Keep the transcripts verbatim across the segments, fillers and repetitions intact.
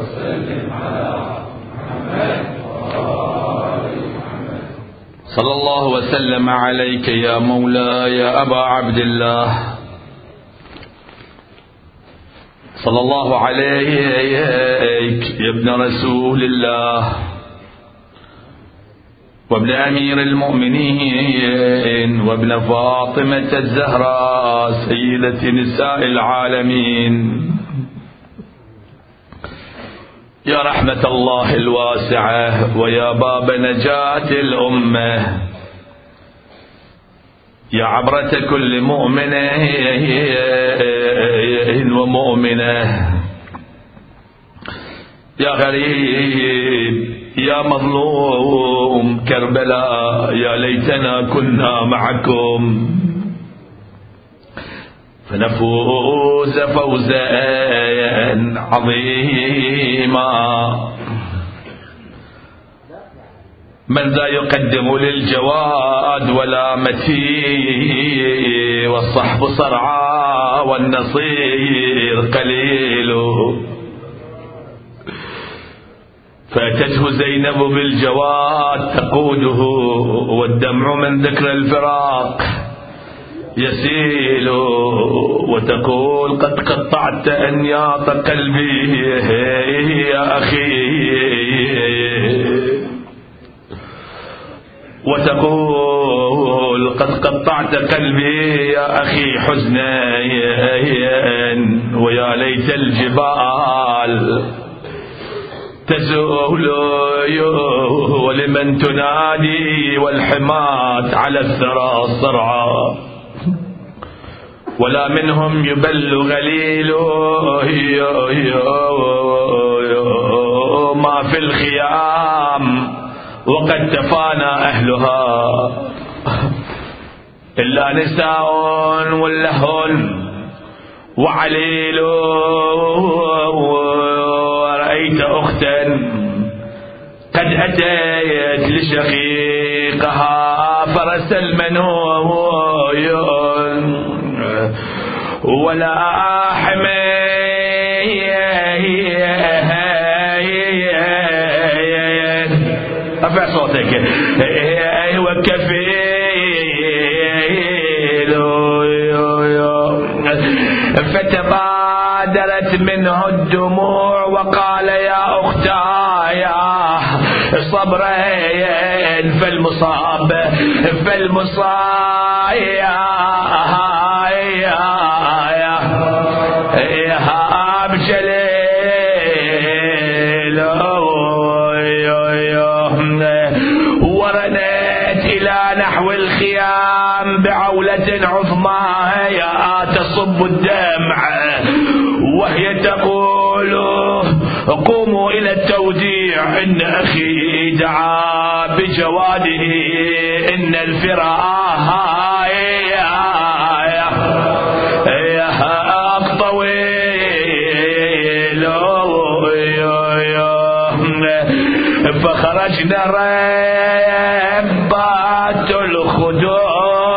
صلى الله وسلم عليك يا مولاي يا أبا عبد الله. صلى الله عليك يا ابن رسول الله وابن أمير المؤمنين وابن فاطمة الزهراء سيدة نساء العالمين، يا رحمة الله الواسعة ويا باب نجاة الأمة، يا عبرة كل مؤمنة ومؤمنة، يا غريب يا مظلوم كربلاء، يا ليتنا كنا معكم فنفوز فوزا عظيما. من ذا يقدم للجواد ولا متي، والصحب صرعى والنصير قليل. فأتته زينب بالجواد تقوده، والدمع من ذكر الفراق يسيل، وتقول قد قطعت أنياط قلبي يا أخي، وتقول قد قطعت قلبي يا أخي حزنا، ويا ليت الجبال تزول ولمن تنادي، والحماة على الثرى صرعى ولا منهم يبل غليل. ما في الخيام وقد تفانى أهلها إلا نساء واللهن وعليل. ورأيت أختا قد أتيت لشقيقها فرس المنون ولا حمي ارفع صوتك وكفيل. فتبادرت منه الدموع وقال يا أختايا صبرين فالمصاب فالمصاب بعولة عظمى يا تصب الدمع وهي تقول قوموا إلى التوديع إن أخي دعا بجواده إن الفراق طويل. فخرجنا ربات الخدود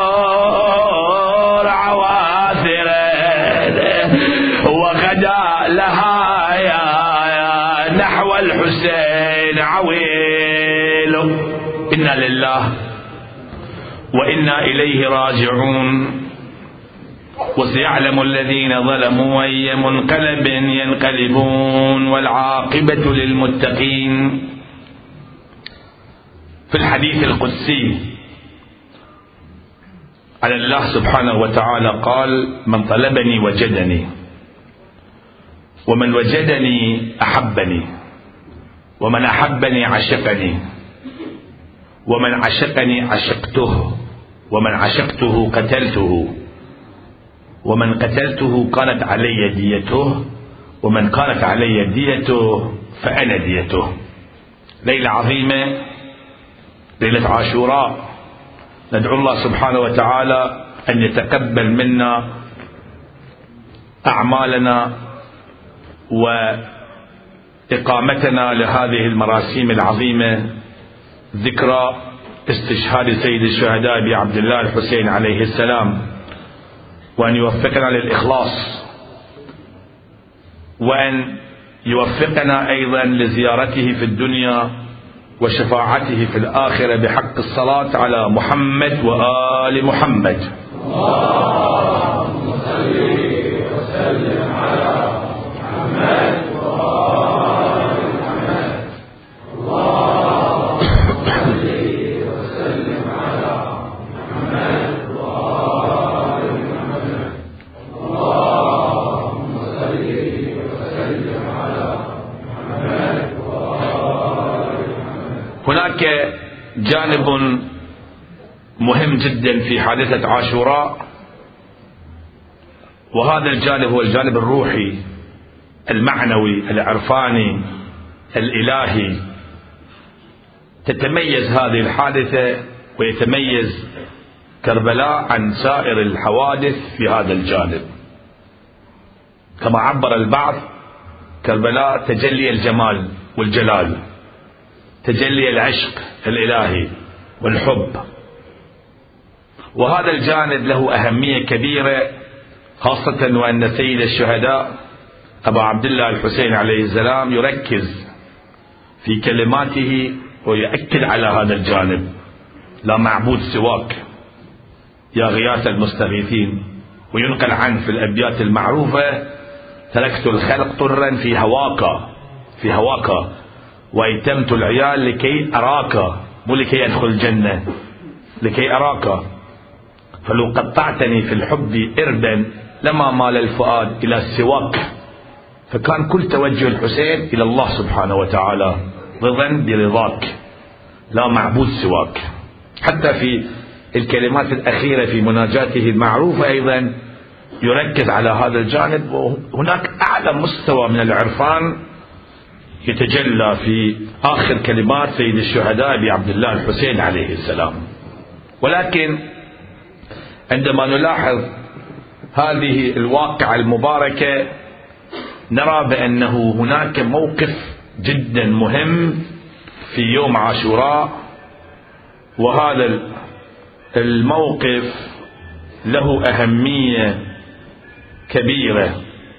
الحسين عويل. إنا لله وإنا إليه راجعون. وسيعلم الذين ظلموا أي منقلب ينقلبون والعاقبة للمتقين. في الحديث القدسي على الله سبحانه وتعالى قال من طلبني وجدني، ومن وجدني أحبني، ومن أحبني عشقني، ومن عشقني عشقته، ومن عشقته قتلته، ومن قتلته كانت علي ديته، ومن كانت علي ديته فأنا ديته. ليلة عظيمة، ليلة عاشوراء، ندعو الله سبحانه وتعالى أن يتقبل منا أعمالنا وإقامتنا لهذه المراسيم العظيمة، ذكرى استشهاد سيد الشهداء أبي عبد الله الحسين عليه السلام، وأن يوفقنا للإخلاص، وأن يوفقنا أيضا لزيارته في الدنيا وشفاعته في الآخرة بحق الصلاة على محمد وآل محمد. اللهم صل وسلم على محمد وآل محمد. اللهم صل وسلم على محمد وآل محمد. اللهم صل وسلم على محمد وآل محمد. هناك جانب مهم جدا في حادثة عاشوراء، وهذا الجانب هو الجانب الروحي المعنوي العرفاني الإلهي. تتميز هذه الحادثة ويتميز كربلاء عن سائر الحوادث في هذا الجانب. كما عبر البعض، كربلاء تجلي الجمال والجلال، تجلي العشق الإلهي والحب، وهذا الجانب له أهمية كبيرة، خاصة وأن سيد الشهداء أبا عبد الله الحسين عليه السلام يركز في كلماته ويؤكد على هذا الجانب: لا معبود سواك يا غياث المستغيثين. وينقل عنه في الأبيات المعروفة: تركت الخلق طرا في هواك في هواك وأيتمت العيال لكي أراك، مو لكي أدخل الجنة، لكي أراك. فلو قطعتني في الحب إربا لما مال الفؤاد إلى سواك. فكان كل توجه الحسين إلى الله سبحانه وتعالى: رضا برضاك، لا معبود سواك. حتى في الكلمات الأخيرة في مناجاته المعروفة أيضا يركز على هذا الجانب. وهناك أعلى مستوى من العرفان يتجلى في آخر كلمات سيد الشهداء أبي عبد الله الحسين عليه السلام. ولكن عندما نلاحظ هذه الواقعة المباركة نرى بأنه هناك موقف جدا مهم في يوم عاشوراء، وهذا الموقف له أهمية كبيرة.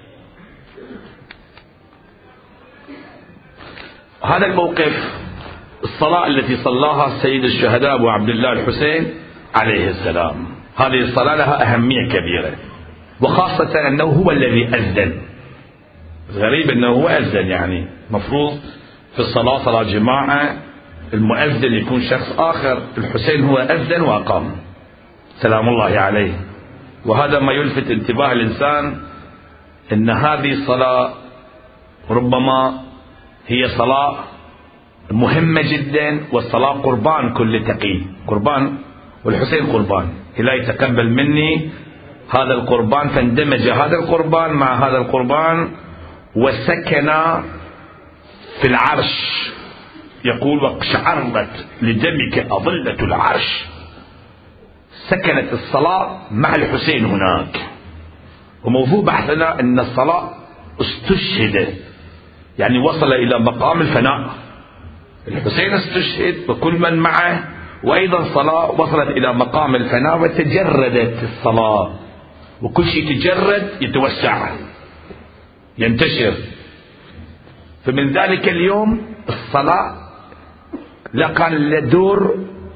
هذا الموقف الصلاة التي صلاها سيد الشهداء أبو عبد الله الحسين عليه السلام. هذه الصلاة لها أهمية كبيرة، وخاصة أنه هو الذي أذن. غريب أنه هو أذن، يعني مفروض في الصلاة صلاة جماعة المؤذن يكون شخص آخر. الحسين هو أذن وأقام سلام الله عليه. وهذا ما يلفت انتباه الإنسان أن هذه الصلاة ربما هي صلاة مهمة جدا، والصلاة قربان كل تقي، قربان، والحسين قربان. إلا يتقبل مني هذا القربان، فاندمج هذا القربان مع هذا القربان وسكن في العرش. يقول: واقشعرت لدمك أضلة العرش. سكنت الصلاة مع الحسين هناك. وموضوع بحثنا أن الصلاة استشهد، يعني وصل إلى مقام الفناء. الحسين استشهد وكل من معه، وأيضا صلاة وصلت إلى مقام الفناء وتجردت الصلاة. وكل شيء تجرد يتوسع ينتشر. فمن ذلك اليوم الصلاة لا كان له دور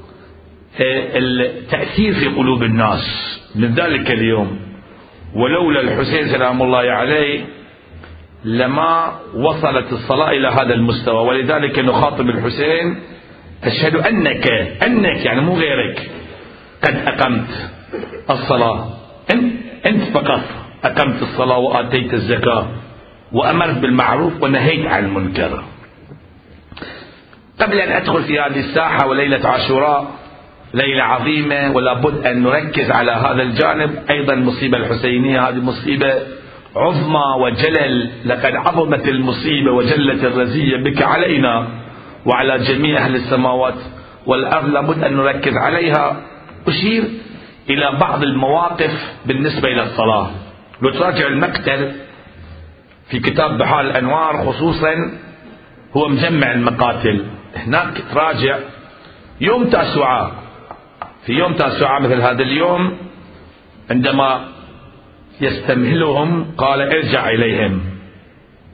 التأثير في قلوب الناس من ذلك اليوم. ولولا الحسين سلام الله عليه لما وصلت الصلاة إلى هذا المستوى. ولذلك نخاطب الحسين: أشهد أنك أنك يعني مو غيرك قد أقمت الصلاة. أنت فقط أقمت الصلاة وآتيت الزكاة وأمرت بالمعروف ونهيت عن المنكر. قبل أن أدخل في هذه الساحة وليلة عاشوراء ليلة عظيمة، ولا بد أن نركز على هذا الجانب أيضا. المصيبة الحسينية هذه مصيبة عظمى وجلل. لقد عظمت المصيبة وجلت الرزية بك علينا وعلى جميع أهل السماوات والأرض، لابد أن نركز عليها. أشير إلى بعض المواقف بالنسبة إلى الصلاة. لو تراجع المقتل في كتاب بحار الأنوار خصوصا، هو مجمع المقاتل. هناك تراجع يوم تاسوعاء، في يوم تاسوعاء مثل هذا اليوم عندما يستمهلهم قال: ارجع إليهم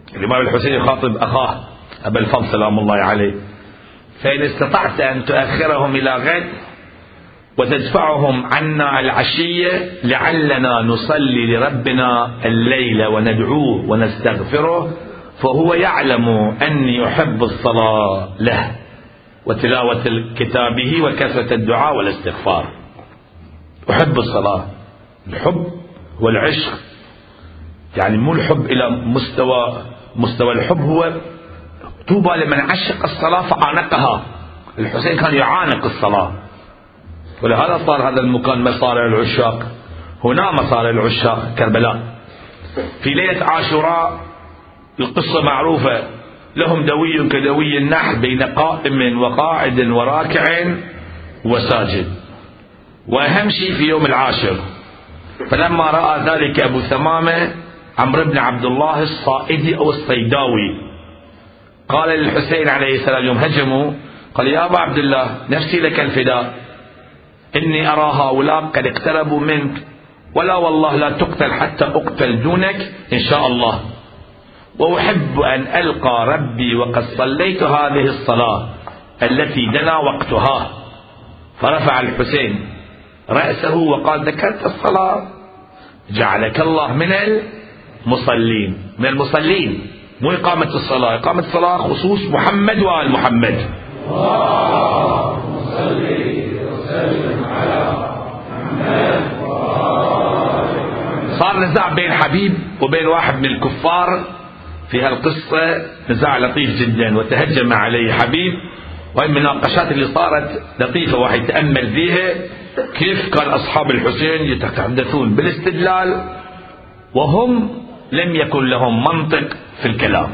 الإمام الحسين يخاطب أخاه أبا الفضل سلام الله عليه: فإن استطعت أن تؤخرهم إلى غد وتدفعهم عنا العشية لعلنا نصلي لربنا الليل وندعوه ونستغفره، فهو يعلم أني أحب الصلاة له وتلاوة كتابه وكثرة الدعاء والاستغفار. أحب الصلاة، الحب والعشق، يعني مو الحب إلى مستوى مستوى الحب هو طوبى لمن عشق الصلاة فعانقها. الحسين كان يعانق الصلاة، ولهذا صار هذا المكان مصارع العشاق. هنا مصارع العشاق كربلاء. في ليلة عاشوراء القصة معروفة: لهم دوي كدوي النحل بين قائم وقاعد وراكع وساجد. وأهم شيء في يوم العاشر، فلما رأى ذلك أبو ثمامة عمرو بن عبد الله الصائدي أو الصيداوي قال للحسين عليه السلام يوم هجموا، قال: يا أبا عبد الله نفسي لك الفداء، إني أرى هؤلاء قد اقتربوا منك، ولا والله لا تقتل حتى أقتل دونك إن شاء الله، وأحب أن ألقى ربي وقد صليت هذه الصلاة التي دنا وقتها. فرفع الحسين رأسه وقال: ذكرت الصلاة، جعلك الله من المصلين. من المصلين، مو إقامة الصلاة. إقامة الصلاة خصوص محمد وآل محمد. اللهم صل وسلم على محمد. صار نزاع بين حبيب وبين واحد من الكفار في هالقصة، نزاع لطيف جدا، وتهجم عليه حبيب. وهي المناقشات اللي صارت لطيفة، واحد يتأمل فيها كيف كان أصحاب الحسين يتحدثون بالاستدلال وهم لم يكن لهم منطق في الكلام.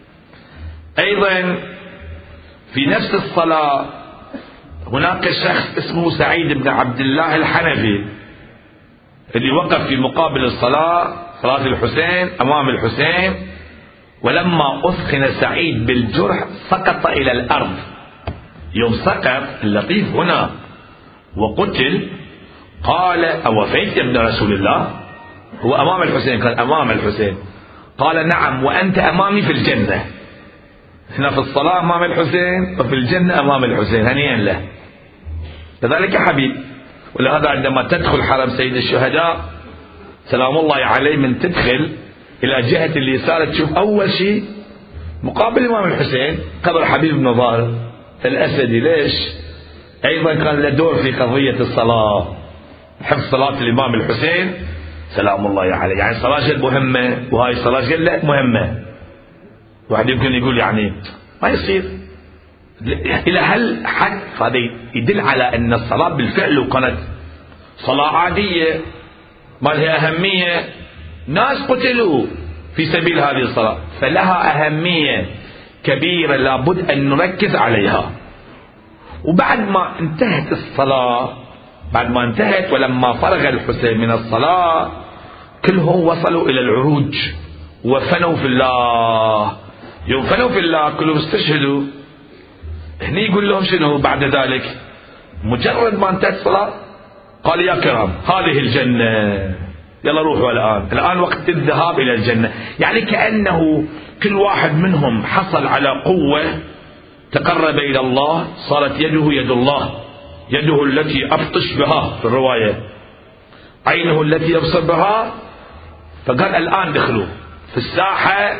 أيضا في نفس الصلاة هناك شخص اسمه سعيد بن عبد الله الحنفي اللي وقف في مقابل الصلاة، صلاة الحسين أمام الحسين، ولما أثخن سعيد بالجرح سقط إلى الأرض. يوم سقط اللطيف هنا وقتل قال: أوفيت يا ابن رسول الله؟ هو أمام الحسين، كان أمام الحسين. قال: نعم، وأنت أمامي في الجنة. هنا في الصلاة أمام الحسين، وفي الجنة أمام الحسين، هنيئا له. كذلك حبيب. ولهذا عندما تدخل حرم سيد الشهداء سلام الله عليه، من تدخل إلى جهة اليسار تشوف أول شيء مقابل الإمام الحسين قبر حبيب بن ظاهر الأسدي. ليش؟ أيضا كان له دور في قضية الصلاة، حفظ صلاة الإمام الحسين سلام الله عليه. يعني صلاة جد مهمة، وهاي الصلاة جد لا مهمة. واحد يمكن يقول يعني ما يصير إلى هل حد، هذا يدل على أن الصلاة بالفعل كانت صلاة عادية ما لها أهمية. ناس قتلوا في سبيل هذه الصلاة، فلها أهمية كبيرة لابد أن نركز عليها. وبعد ما انتهت الصلاة، بعد ما انتهت ولما فرغ الحسين من الصلاة، كلهم وصلوا إلى العروج وفنوا في الله. يوم فنوا في الله كلهم استشهدوا. هني يقول لهم شنو بعد ذلك؟ مجرد ما انتهت الصلاة قال: يا كرام هذه الجنة، يلا روحوا الآن، الآن وقت الذهاب إلى الجنة. يعني كأنه كل واحد منهم حصل على قوة، تقرب إلى الله، صارت يده يد الله، يده التي أبطش بها في الرواية، عينه التي يبصر بها. فقال: الآن دخلوا في الساحة،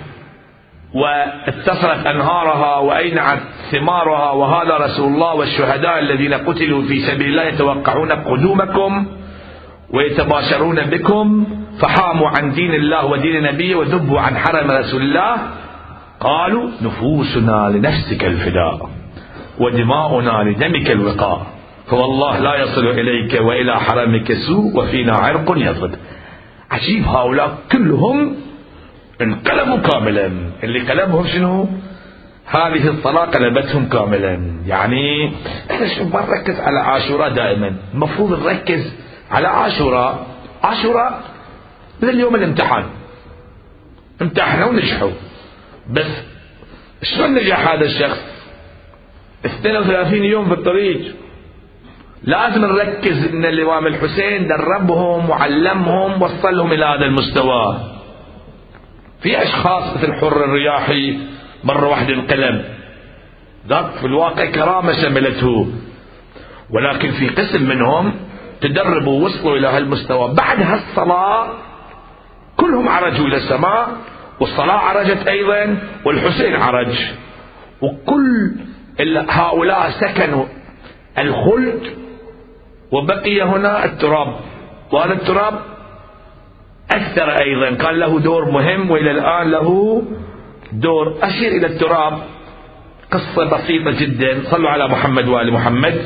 واتصلت أنهارها وأينعت ثمارها، وهذا رسول الله والشهداء الذين قتلوا في سبيل الله يتوقعون قدومكم ويتباشرون بكم، فحاموا عن دين الله ودين نبيه وذبوا عن حرم رسول الله. قالوا: نفوسنا لنفسك الفداء ودماؤنا لدمك الوقاء، فوالله لا يصل إليك وإلى حرمك سوء وفينا عرق يضد. عجيب، هؤلاء كلهم انقلبوا كاملا. اللي قلبهم شنو؟ هذه الصلاة قلبتهم كاملا. يعني احنا شو ما نركز على عاشوراء دائما، المفروض نركز على عاشوراء. عاشوراء مثل يوم الامتحان، امتحنوا ونجحوا، بس شلون نجح هذا الشخص؟ اثنين وثلاثين يوم في الطريق. لازم نركز ان الامام الحسين دربهم وعلمهم، وصلهم الى هذا المستوى. في أشخاص مثل حر الرياحي مرة واحدة انقلب، ذاك في الواقع كرامة شملته، ولكن في قسم منهم تدربوا ووصلوا إلى هالمستوى. بعد هالصلاة كلهم عرجوا إلى السماء، والصلاة عرجت أيضا، والحسين عرج، وكل هؤلاء سكنوا الخلد، وبقي هنا التراب، وهذا التراب أثر أيضا، كان له دور مهم وإلى الآن له دور. أشير إلى التراب قصة بسيطة جدا. صلوا على محمد وآل محمد.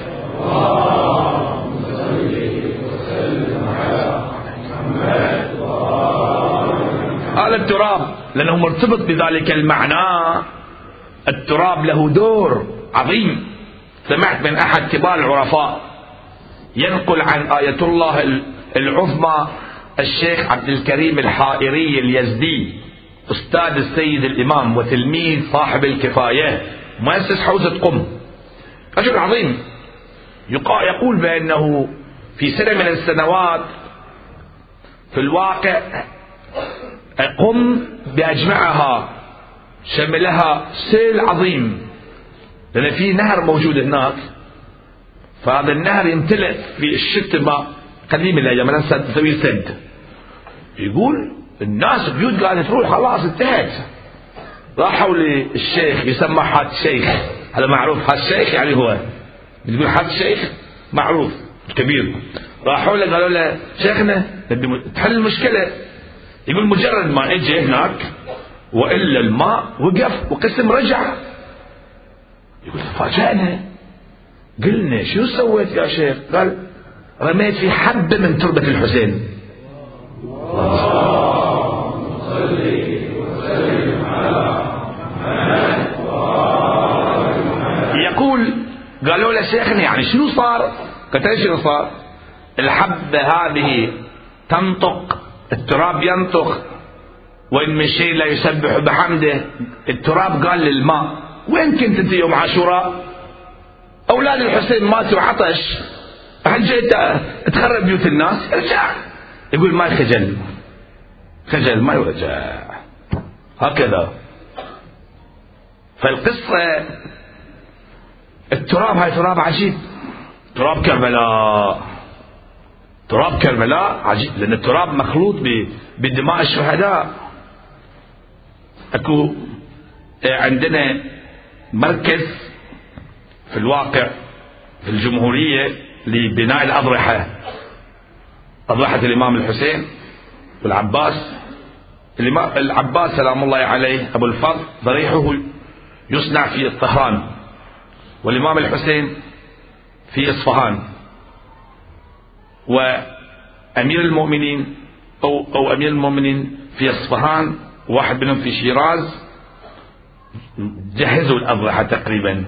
قال التراب لأنه مرتبط بذلك المعنى. التراب له دور عظيم. سمعت من أحد كبار العرفاء ينقل عن آية الله العظمى الشيخ عبد الكريم الحائري اليزدي، أستاذ السيد الإمام وتلميذ صاحب الكفاية، مؤسس حوزة قم، رجل عظيم، يقول بأنه في سنة من السنوات في الواقع قم بأجمعها شملها سيل عظيم، لأن في نهر موجود هناك، فهذا النهر يمتلئ في الشتاء ماء قديم الأيام الآن تسوي سد. يقول الناس بيوت قاعدة تروح خلاص انتهت. راحوا للشيخ يسمى حاد الشيخ، هذا معروف، حاد الشيخ يعني هو يقول حاد الشيخ معروف كبير. راحوا له قالوا له شيخنا تحل المشكلة. يقول مجرد ما اجى هناك وإلا الماء وقف وقسم رجع. يقول فاجأنا، قلنا شو سويت يا شيخ؟ قال رميت في حبة من تربة الحسين. اللهم صل وسلم على محمد. يقول قالوا له شيخنا يعني شنو صار؟ قلت شنو صار؟ الحبة هذه تنطق، التراب ينطق، وإن من شيء لا يسبح بحمده. التراب قال للماء وين كنت انت يوم عاشوراء؟ أولاد الحسين ماتوا عطش، هل جيت تخرب بيوت الناس؟ ارجع. يقول ما خجل، خجل ما يرجع، هكذا. فالقصة التراب هاي تراب عجيب، تراب كربلاء، تراب كربلاء عجيب، لأن التراب مخلوط بدماء الشهداء. أكو عندنا مركز في الواقع في الجمهورية لبناء الأضرحة، أضرحة الإمام الحسين والعباس. العباس سلام الله عليه أبو الفضل ضريحه يصنع في طهران، والإمام الحسين في إصفهان، وأمير المؤمنين أو, أو أمير المؤمنين في إصفهان، واحد منهم في شيراز. جهزوا الأضرحة تقريبا،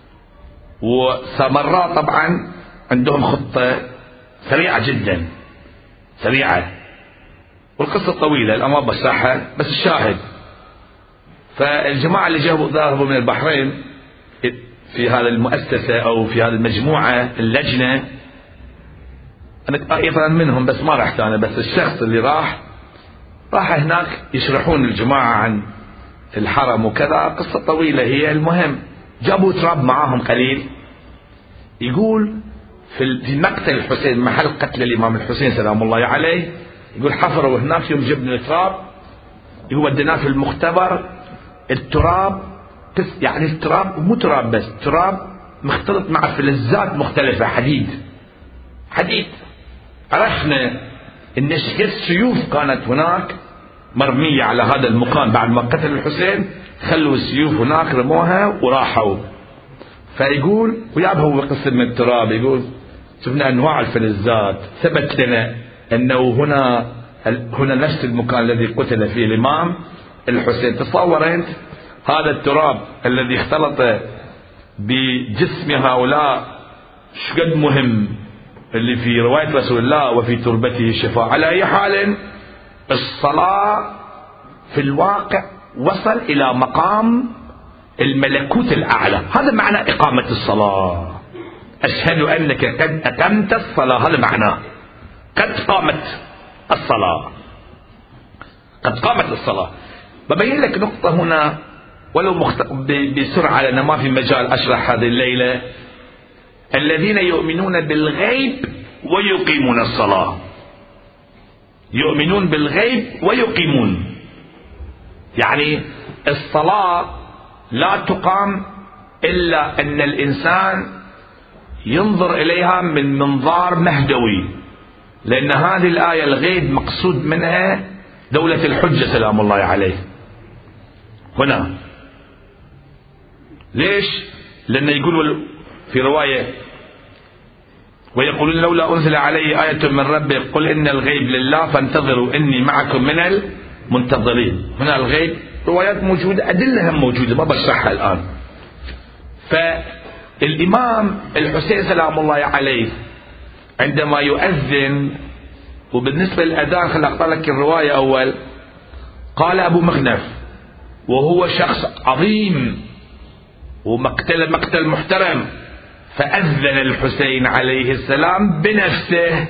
وسامراء طبعا عندهم خطة سريعة جدا، سريعة، والقصة طويلة الآن ما بشرحها، بس الشاهد فالجماعة اللي جابوا ذهبوا من البحرين في هذا المؤسسة أو في هذه المجموعة اللجنة، أنا أيضا منهم بس ما رحت أنا، بس الشخص اللي راح راح هناك يشرحون الجماعة عن الحرم وكذا، قصة طويلة هي. المهم جابوا تراب معاهم قليل. يقول في مقتل الحسين، محل قتل الإمام الحسين سلام الله عليه، يقول حفروا هناك يوم جبنا التراب، يقول وديناه في المختبر. التراب يعني التراب مو تراب بس، تراب مختلط مع فلزات مختلفة، حديد حديد. عرفنا ان السيوف كانت هناك مرمية على هذا المكان بعد ما قتل الحسين، خلوا السيوف هناك رموها وراحوا. فيقول ويابه هو قسم من التراب، يقول شفنا انواع الفلزات، ثبت لنا انه هنا هنا نفس المكان الذي قتل فيه الامام الحسين. تصور انت هذا التراب الذي اختلط بجسم هؤلاء شقد مهم، اللي في رواية رسول الله وفي تربته الشفاء. على اي حال الصلاة في الواقع وصل الى مقام الملكوت الاعلى، هذا معنى اقامة الصلاة. اشهد انك قد اقمت الصلاة، هذا معناه قد قامت الصلاة، قد قامت الصلاة. ببين لك نقطة هنا ولو مخت... ب... بسرعة لأن ما في مجال أشرح هذه الليلة. الذين يؤمنون بالغيب ويقيمون الصلاة، يؤمنون بالغيب ويقيمون، يعني الصلاة لا تقام إلا أن الإنسان ينظر إليها من منظار مهدوي، لأن هذه الآية الغيب مقصود منها دولة الحجة سلام الله عليه. هنا ليش؟ لأنه يقول في رواية ويقولون لولا أنزل عليه آية من ربه قل إن الغيب لله فانتظروا إني معكم من المنتظرين. هنا الغيب روايات موجودة، أدلة هم موجودة ما بشرحها الآن. فالإمام الحسين سلام الله عليه عندما يؤذن، وبالنسبة للأذان خليني أقرأ لك الرواية أول. قال أبو مخنف وهو شخص عظيم ومقتل مقتل محترم، فأذن الحسين عليه السلام بنفسه،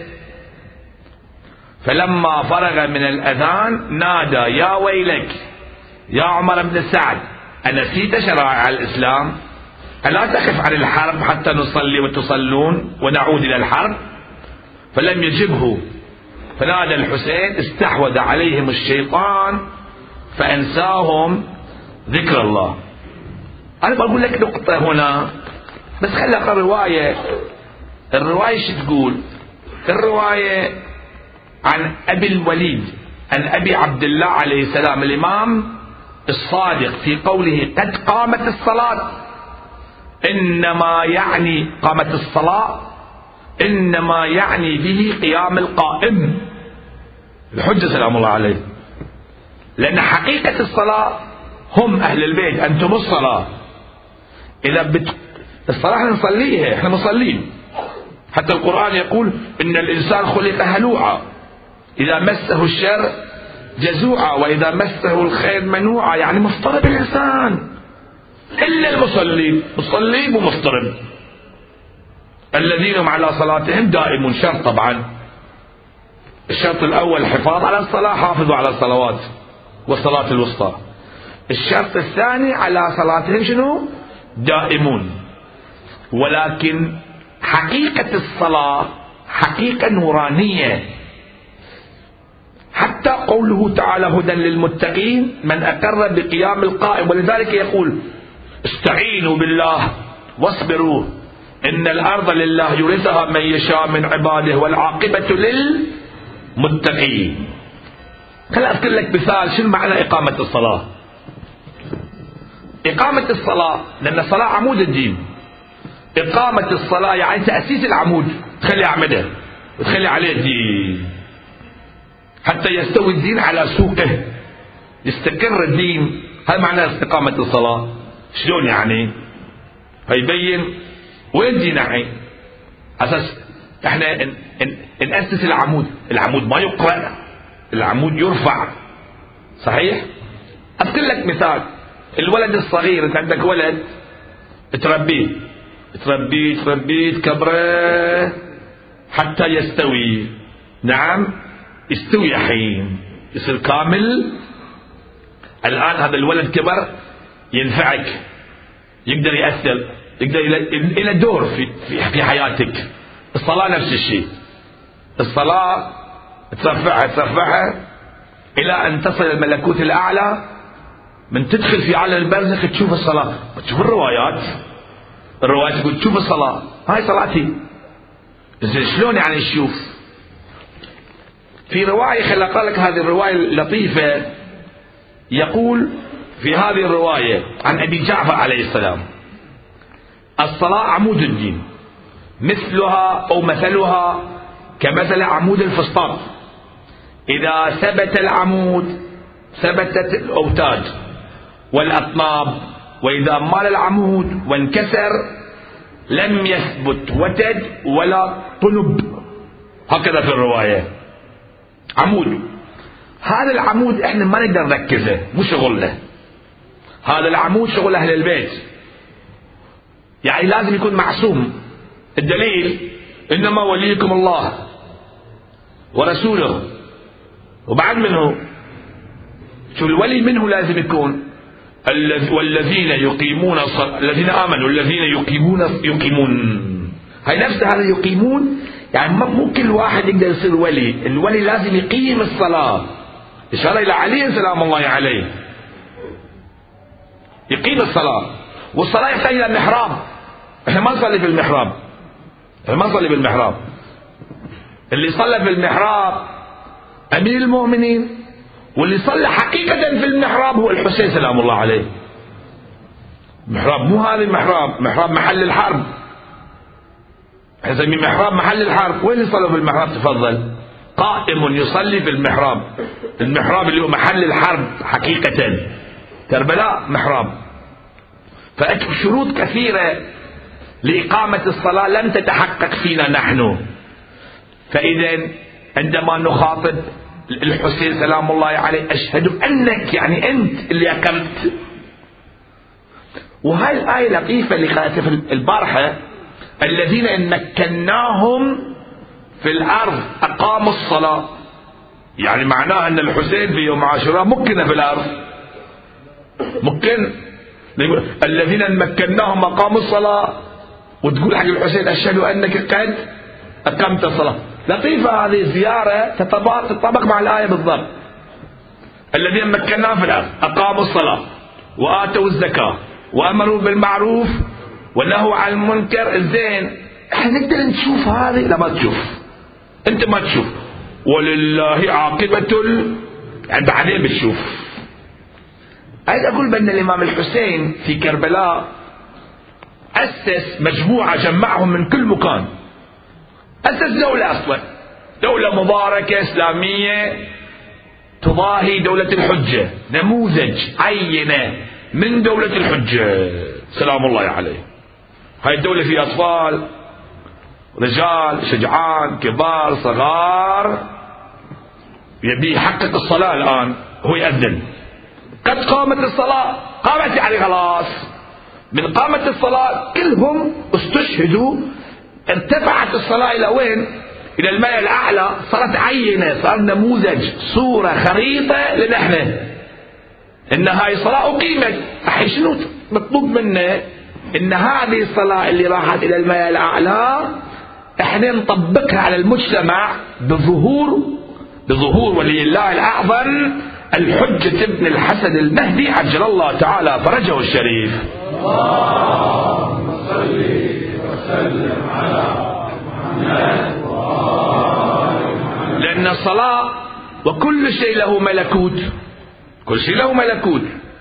فلما فرغ من الأذان نادى يا ويلك يا عمر بن سعد أنسيت شرائع الإسلام؟ ألا تخف عن الحرب حتى نصلي وتصلون ونعود إلى الحرب؟ فلم يجبه، فنادى الحسين استحوذ عليهم الشيطان فأنساهم ذكر الله. أنا بقول لك نقطة هنا بس خلي أقرأ الرواية. الرواية شو تقول؟ الرواية عن أبي الوليد عن أبي عبد الله عليه السلام الإمام الصادق في قوله قد قامت الصلاة، إنما يعني قامت الصلاة إنما يعني به قيام القائم الحجة سلام الله عليه، لأن حقيقة الصلاة هم أهل البيت، أنتم الصلاة. إذا بت... الصلاة احنا نصليها، احنا مصلين، حتى القرآن يقول إن الإنسان خلق هلوعا إذا مسه الشر جزوعا وإذا مسه الخير منوعا، يعني مضطرب الإنسان إلا المصلين، مصلين ومضطرب. الذين هم على صلاتهم دائمون، شرط طبعا. الشرط الأول الحفاظ على الصلاة، حافظوا على الصلوات والصلاة الوسطى. الشرط الثاني على صلاتهم شنو؟ دائمون. ولكن حقيقة الصلاة حقيقة نورانية، حتى قوله تعالى هدى للمتقين من أقر بقيام القائم، ولذلك يقول استعينوا بالله واصبروا إن الأرض لله يورثها من يشاء من عباده والعاقبة للمتقين. خليني أذكر لك مثال شنو معنى إقامة الصلاة. إقامة الصلاة لأن الصلاة عمود الدين، إقامة الصلاة يعني تأسيس العمود، تخلي أعمده وتخلي عليه الدين حتى يستوي الدين على سوقه، يستقر الدين. هذا معنى إقامة الصلاة. شلون يعني؟ فيبين وين الدين الحين؟ أساس احنا ن... ن... نأسس العمود، العمود ما يقرأ، العمود يرفع، صحيح؟ أذكر لك مثال. الولد الصغير، انت عندك ولد تربيه تربيه تربيه كبره حتى يستوي، نعم يستوي حين يصير كامل. الآن هذا الولد كبر ينفعك، يقدر يأثر، يقدر إلى دور في, في, في حياتك. الصلاة نفس الشيء، الصلاة ترفعها ترفعها إلى أن تصل الملكوت الأعلى. من تدخل في عالم البرزخ تشوف الصلاة، تشوف الروايات، الروايات تقول تشوف الصلاة، هاي صلاتي. زين شلون يعني تشوف؟ في رواية خلي أقرأ لك هذه الرواية اللطيفة. يقول في هذه الرواية عن أبي جعفر عليه السلام الصلاة عمود الدين، مثلها أو مثلها كمثل عمود الفسطاط، إذا ثبت العمود ثبتت الأوتاد والأطناب، وإذا مال العمود وانكسر لم يثبت وتد ولا طنب. هكذا في الرواية عمود. هذا العمود احنا ما نقدر نركزه، مو شغلنا. هذا العمود شغل أهل البيت، يعني لازم يكون معصوم. الدليل إنما وليكم الله ورسوله، وبعد منه شو الولي منه لازم يكون؟ والذين يقيمون الصلاة، الذين آمنوا الذين يقيمون يقيمون هاي نفس هذا يقيمون، يعني مو كل واحد يقدر يصير ولي، الولي لازم يقيم الصلاة. إشارة إلى علي سلام الله عليه، يقيم الصلاة، والصلاة يحتاج إلى المحراب. احنا ما نصلي في المحراب، احنا ما نصلي بالمحراب. اللي صلى في المحراب أمير المؤمنين، واللي صلى حقيقة في المحراب هو الحسين سلام الله عليه. محراب مو هذا المحراب، محراب محل الحرب، نسميه محراب محل الحرب. وين اللي صلوا في المحراب؟ تفضل، قائم يصلي في المحراب، المحراب اللي هو محل الحرب حقيقة، كربلاء محراب. فشروط كثيرة لإقامة الصلاة لم تتحقق فينا نحن. فإذا عندما نخاطب الحسين سلام الله عليه أشهد أنك، يعني أنت اللي أقمت. وهاي الآية لطيفة اللي قالتها في البارحة، الذين إن مكناهم في الأرض أقاموا الصلاة، يعني معناها أن الحسين في يوم عاشوراء مكن في الأرض، مكن. الذين إن مكناهم أقاموا الصلاة، وتقول حق الحسين أشهد أنك قد أقمت الصلاة. لطيفة هذه الزيارة، تتطابق مع الآية بالضبط. الذين مكناهم في الأرض أقاموا الصلاة وآتوا الزكاة وأمروا بالمعروف ونهوا عن المنكر. زين، احنا نقدر نشوف هذه؟ لا ما تشوف، انت ما تشوف. ولله عاقبة ال... يعني بعدين بتشوف. عايز اقول بان الامام الحسين في كربلاء اسس مجموعة جمعهم من كل مكان، اسس دولة اصلا، دولة مباركة اسلامية تضاهي دولة الحجة، نموذج عينة من دولة الحجة سلام الله عليه. هاي الدولة فيها أطفال، رجال، شجعان، كبار، صغار، يبي يحقق الصلاة. الآن هو يأذن، قد قامت الصلاة، قامت يعني خلاص، من قامت الصلاة كلهم استشهدوا. ارتفعت الصلاة إلى وين؟ إلى الملأ الأعلى، صارت عينة، صار نموذج، صورة، خريطة لنحن إن هاي صلاة أقيمت. الحين شنو مطلوب منا؟ إن هذه الصلاة اللي راحت إلى الملأ الأعلى إحنا نطبقها على المجتمع بظهور بظهور ولي الله الأعظم الحجة ابن الحسن المهدي عجل الله تعالى فرجه الشريف. اللهم صل وسلم على محمد وآل محمد. لأن الصلاة وكل شيء له ملكوت، كل شيء له ملكوت،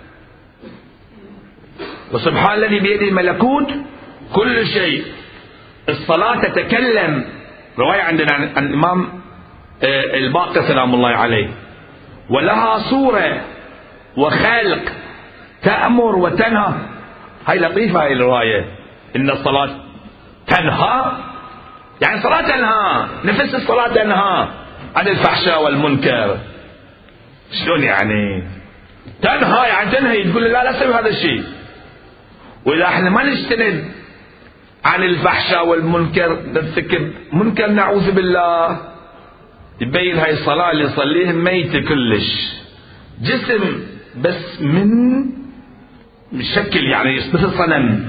وسبحان الذي بيده الملكوت كل شيء. الصلاة تتكلم، رواية عندنا عن الإمام الباقر سلام الله عليه، ولها صورة وخلق، تأمر وتنهى. هاي لطيفة هاي الرواية، إن الصلاة تنهى، يعني الصلاة تنهى، نفس الصلاة تنهى عن الفحشاء والمنكر. شلون يعني تنهى؟ يعني تنهي، تقول لا لا سوي هذا الشيء. وإذا احنا ما نجتنب عن الفحشاء والمنكر نرتكب منكر نعوذ بالله. يبين هاي الصلاة اللي يصليها ميتة كلش، جسم بس من شكل يعني مثل صنم.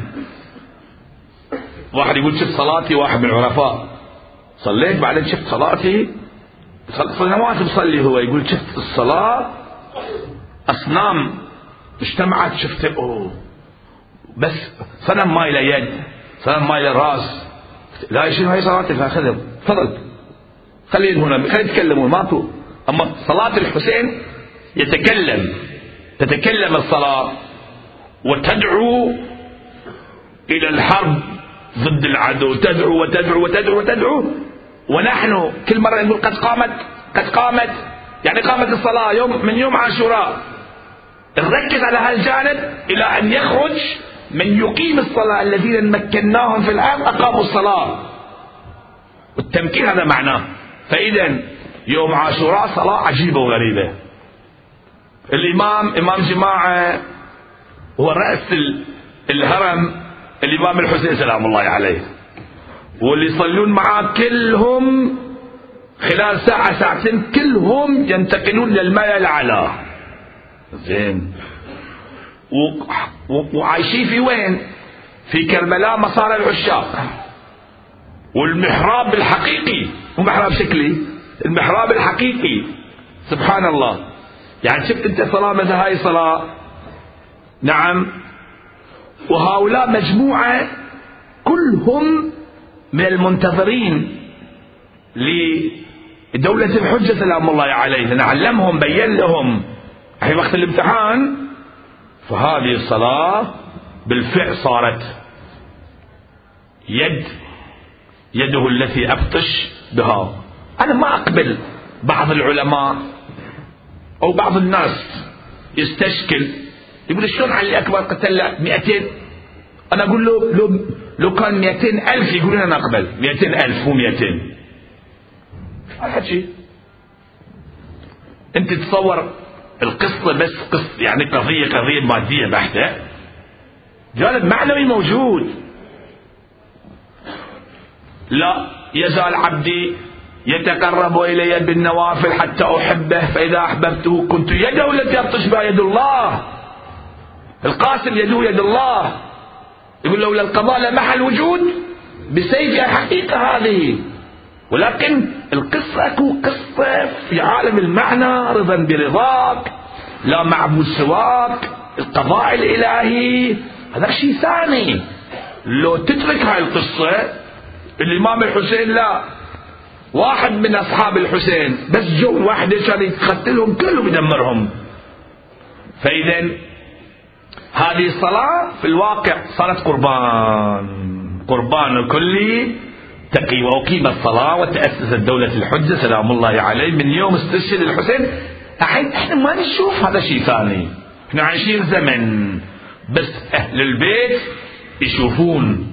واحد يقول شفت صلاتي، واحد من العرفاء، صليت بعدين شفت صلاتي، سنوات بصلي، هو يقول شفت الصلاة أصنام اجتمعت، شفت أوه بس صنم ما إلى يد، صنم ما إلى رأس. لا يشيل هاي صلاتك، خذهم تفضل خليهم هنا، خليهم يتكلمون ماكو. أما صلاة الحسين يتكلم، تتكلم الصلاة وتدعو إلى الحرب ضد العدو، تدعو وتدعو وتدعو وتدعو. ونحن كل مرة نقول قد قامت قد قامت، يعني قامت الصلاة يوم من يوم عاشوراء. نركز على هالجانب إلى أن يخرج من يقيم الصلاة الذين مكناهم في الأرض أقاموا الصلاة، والتمكين هذا معناه. فإذا يوم عاشوراء صلاة عجيبة وغريبة. الإمام إمام جماعة هو رأس الهرم، الإمام الحسين سلام الله عليه، واللي يصلون معاه كلهم خلال ساعة ساعتين كلهم ينتقلون للملأ الأعلى. زين. وعايشين في وين؟ في كربلاء مصارى العشاق، والمحراب الحقيقي مو محراب شكلي، المحراب الحقيقي. سبحان الله. يعني شفت انت صلاة مثل هاي الصلاة؟ نعم. وهؤلاء مجموعة كلهم من المنتظرين لدولة الحجة سلام الله عليه، نعلمهم بين لهم في وقت الامتحان. فهذه الصلاة بالفعل صارت يد يده التي أبطش بها. أنا ما أقبل بعض العلماء أو بعض الناس يستشكل يقول شلون علي أكبر قتل مئتين. أنا أقول له لو, لو كان مئتين ألف يقولون أنا أقبل. مئتين ألف مو مئتين. الحكي أنت تصور القصة بس قصة، يعني قضية قضية مادية بحتة، جانب معنوي موجود. لا يزال عبدي يتقرب إلي بالنوافل حتى أحبه فإذا أحببته كنت يده التي أبطش بها يد الله. القاسم يده يد الله. يقول لولا القضاء لمحى الوجود بسيف الحقيقة هذه. ولكن القصة أكو قصة في عالم المعنى، رضا برضاك، لا معبود سواك، القضاء الإلهي، هذا شيء ثاني. لو تترك هاي القصة، الإمام الحسين لا، واحد من أصحاب الحسين بس جو واحد كان يقتلهم كلهم يدمرهم. فإذا هذه الصلاة في الواقع صارت قربان، قربان كلي تقي. وأقيمت الصلاة وتأسست دولة الحجة سلام الله عليه من يوم استشهد الحسين. الحين احنا ما نشوف هذا شيء ثاني، احنا عايشين زمن بس أهل البيت يشوفون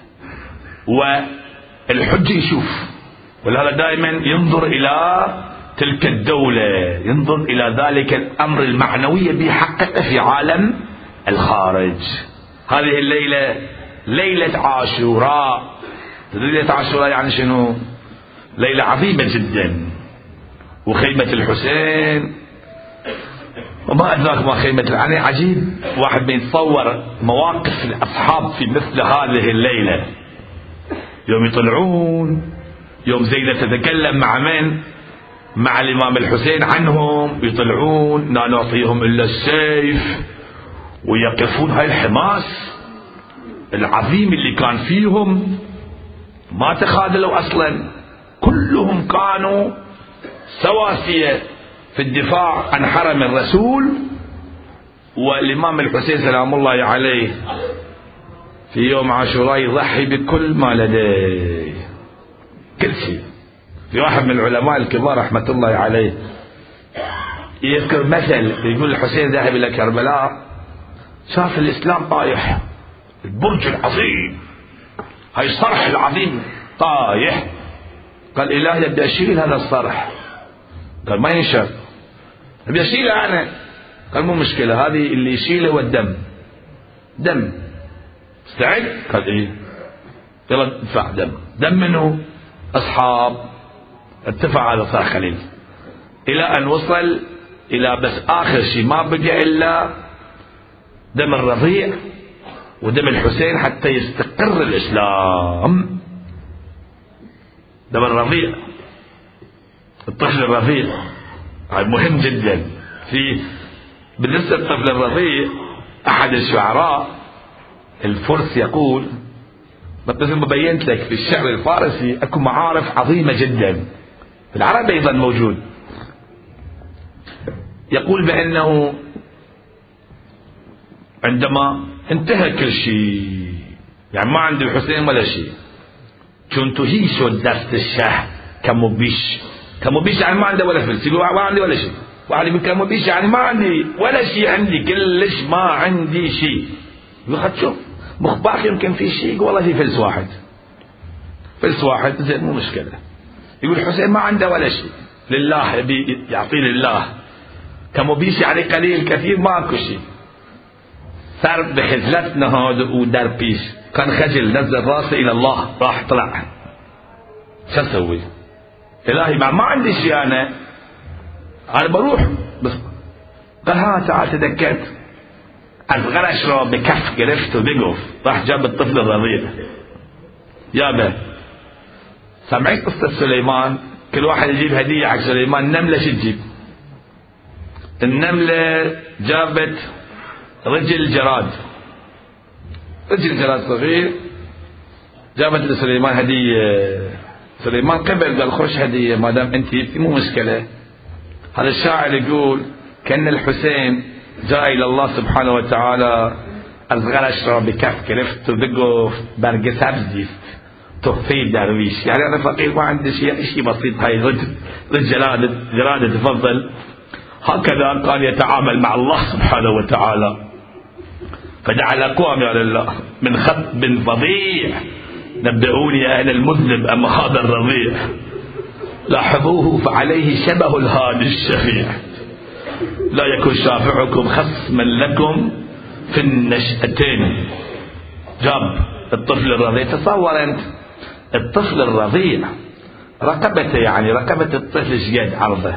والحج يشوف. ولهذا دائما ينظر إلى تلك الدولة، ينظر إلى ذلك الأمر المعنوي بيحققه في عالم الخارج. هذه الليلة ليلة عاشوراء. ليلة عاشوراء يعني شنو؟ ليلة عظيمة جدا. وخيمة الحسين وما أدراك ما خيمة، يعني عجيب واحد بيتصور مواقف الأصحاب في مثل هذه الليلة. يوم يطلعون، يوم زينب تتكلم مع من؟ مع الإمام الحسين عنهم، يطلعون لا نعطيهم إلا السيف، ويقفون. هاي الحماس العظيم اللي كان فيهم ما تخاذلوا أصلا، كلهم كانوا سواسية في الدفاع عن حرم الرسول. والإمام الحسين سلام الله عليه في يوم عاشوراء يضحي بكل ما لديه، كل شيء. في واحد من العلماء الكبار رحمة الله عليه يذكر مثل، يقول الحسين ذهب إلى كربلاء، شاف الإسلام طايح، البرج العظيم، هاي الصرح العظيم طايح. قال إلهي بدي أشيل هذا الصرح. قال ما ينشر، بدي أشيله أنا. قال مو مشكلة، هذه اللي يشيله هو الدم. دم استعد؟ قال إيه. يلا ادفع دم. دم منه أصحاب. ارتفع هذا صار خليل إلى أن وصل إلى بس آخر شيء ما بقى إلا دم الرضيع ودم الحسين حتى يستقر الإسلام. دم الرضيع، الطفل الرضيع هذا مهم جدا. في بالنسبة للطفل الرضيع أحد الشعراء الفرس يقول، مثل ما بينت لك في الشعر الفارسي اكو معارف عظيمة جدا، في العرب ايضا موجود. يقول بانه عندما انتهى كل شيء، يعني ما عند الحسين ولا شيء، كنت هيشو دست الشه كمبيش. كمبيش يعني ما عنده ولا فلس، يقول ما عندي ولا شيء. واحد يقول كمبيش يعني ما عندي ولا شيء، عندي كلش ما عندي شيء. يقول شوف مخباك يمكن في شيء، والله في فلس واحد، فلس واحد زين مو مشكلة. يقول الحسين ما عنده ولا شيء، لله يبي يعطي لله. كمبيش يعني قليل كثير ماكو شيء. صار بحزلتنا هذا ودربيش، كان خجل، نزل راسه إلى الله، راح طلع. شو اسوي؟ إلهي ما, ما عندي شيء، أنا أنا بروح بس. قال ها تعال تذكرت، أصغر أشرب بكف قرفت وبقف. راح جاب الطفل الرضيع يابا سمعت قصة سليمان، كل واحد يجيب هدية حق سليمان. النملة شو تجيب؟ النملة جابت رجل جراد، رجل جراد صغير، جابت لسليمان هدية. سليمان قبل قال خوش هدية ما دام انت جبتي مو مشكلة. هذا الشاعر يقول كأن الحسين جاء إلى الله سبحانه وتعالى أصغر أشرب بكف كلفت وبقف برقة سبزيست تخفي درويش، يعني أنا فقير ما عندي شيء، شيء بسيط، هاي رجل رجل جرادة تفضل. هكذا كان يتعامل مع الله سبحانه وتعالى. فجعل أقوام يا لله من خطب فظيع نبئوني أهل المذنب أم هذا الرضيع، لاحظوه فعليه شبه الهادي الشفيع، لا يكن شافعكم خصما لكم في النشأتين. جاب الطفل الرضيع. تصور أنت الطفل الرضيع رقبته، يعني رقبة الطفل شقد عرضه،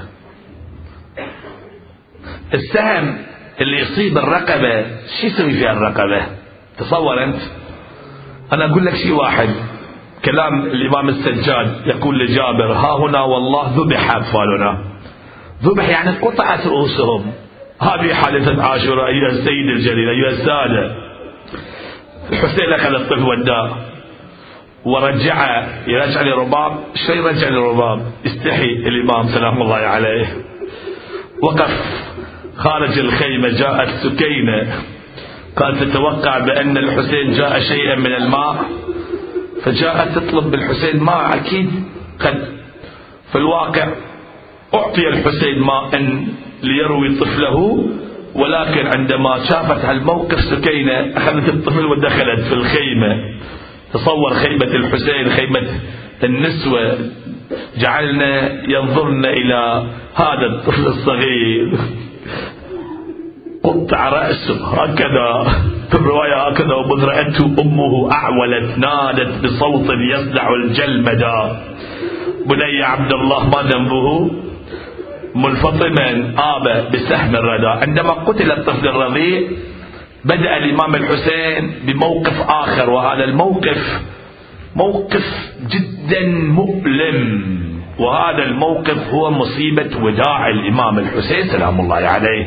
السهم اللي يصيب الرقبة شو يسوي فيها الرقبة؟ تصور أنت. أنا أقول لك شيء واحد، كلام الإمام السجاد يقول لجابر ها هنا والله ذبح أطفالنا، ذبح يعني قطعت رؤوسهم. هذه حادثة عاشوراء أيها السيد الجليل أيها السادة. الحسين أخذ الطفل وداه ورجع يرجع لرباب. شو يرجع لرباب؟ استحي الإمام سلام الله عليه، وقف خارج الخيمة. جاءت سكينة قال تتوقع بأن الحسين جاء شيئا من الماء، فجاءت تطلب بالحسين ماء، أكيد قد في الواقع أعطي الحسين ماء ليروي طفله، ولكن عندما شافت هالموقف سكينة أخذت الطفل ودخلت في الخيمة. تصور خيمة الحسين، خيمة النسوة، جعلنا ينظرن إلى هذا الطفل الصغير قطع رأسه هكذا في الرواية هكذا، ومذ رأته أمه أعولت نادت بصوت يصدع الجلمدا بني عبد الله ما ذنبه منفطما آب بسهم الردى. عندما قتل الطفل الرضيع بدأ الإمام الحسين بموقف آخر، وهذا الموقف موقف جدا مؤلم، وهذا الموقف هو مصيبة وداع الإمام الحسين سلام الله عليه.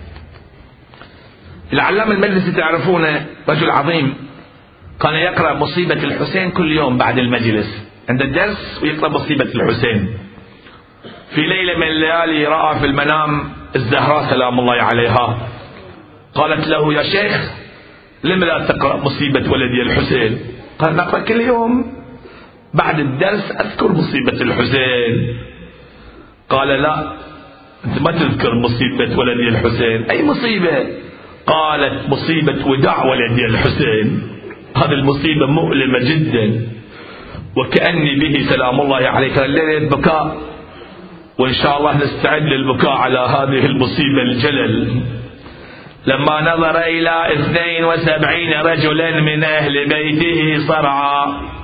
العلامة المجلسي تعرفونه رجل عظيم، كان يقرأ مصيبة الحسين كل يوم بعد المجلس عند الدرس، ويقرأ مصيبة الحسين. في ليلة من الليالي رأى في المنام الزهراء سلام الله عليها، قالت له يا شيخ لم لا تقرأ مصيبة ولدي الحسين؟ قال نقرأ كل يوم بعد الدرس أذكر مصيبة الحسين. قال لا أنت ما تذكر مصيبة ولدي الحسين. أي مصيبة؟ قالت مصيبة وداع ولدي الحسين. هذه المصيبة مؤلمة جدا، وكأني به سلام الله عليه. كان ليلة بكاء، وإن شاء الله نستعد للبكاء على هذه المصيبة الجلل. لما نظر إلى اثنين وسبعين رجلا من أهل بيته صرعى،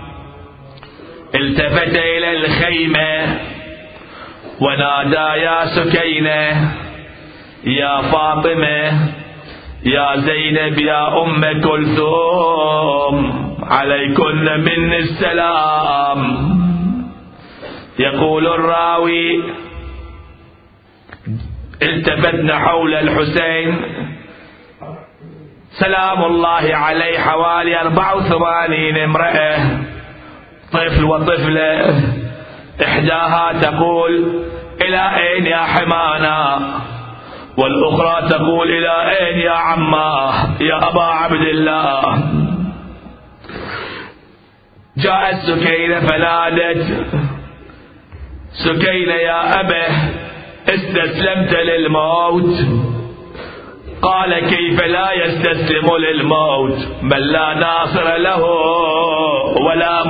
التفت إلى الخيمة ونادى يا سكينة يا فاطمة يا زينب يا أم كلثوم عليكن مني السلام. يقول الراوي التفتنا حول الحسين سلام الله عليه حوالي أربع وثمانين امرأة، طفل وطفلة، إحداها تقول إلى أين يا حمانا، والأخرى تقول إلى أين يا عماه يا أبا عبد الله. جاءت سكينة فنادت سكينة يا أبه استسلمت للموت؟ قال كيف لا يستسلم للموت من لا ناصر له ولا